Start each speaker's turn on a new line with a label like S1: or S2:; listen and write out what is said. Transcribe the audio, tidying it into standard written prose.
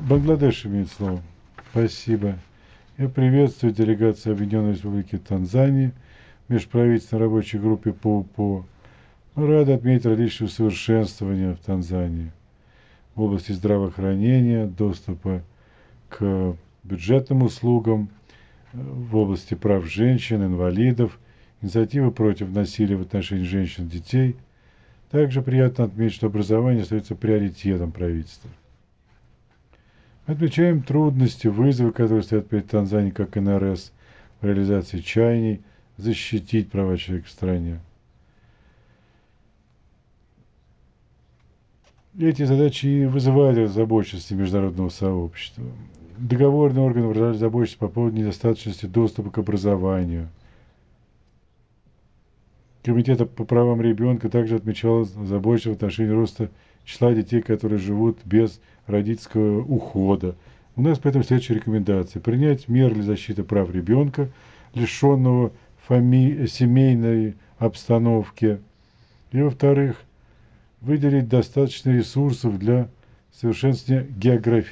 S1: Бангладеш имеет слово. Спасибо. Я приветствую делегацию Объединенной Республики Танзании в межправительственной рабочей группе ПОПО. Мы рады отметить различные усовершенствования в Танзании в области здравоохранения, доступа к бюджетным услугам, в области прав женщин, инвалидов, инициативы против насилия в отношении женщин и детей. Также приятно отметить, что образование остается приоритетом правительства. Отмечаем трудности, вызовы, которые стоят перед Танзанией как НРС в реализации чаяний защитить права человека в стране. Эти задачи вызывают озабоченность международного сообщества. Договорные органы выражали озабоченность по поводу недостаточности доступа к образованию. Комитет по правам ребенка также отмечал озабоченность в отношении роста числа детей, которые живут без родительского ухода. У нас поэтому следующие рекомендации. Принять меры для защиты прав ребенка, лишенного семейной обстановки. И, во-вторых, выделить достаточно ресурсов для совершенствования географии.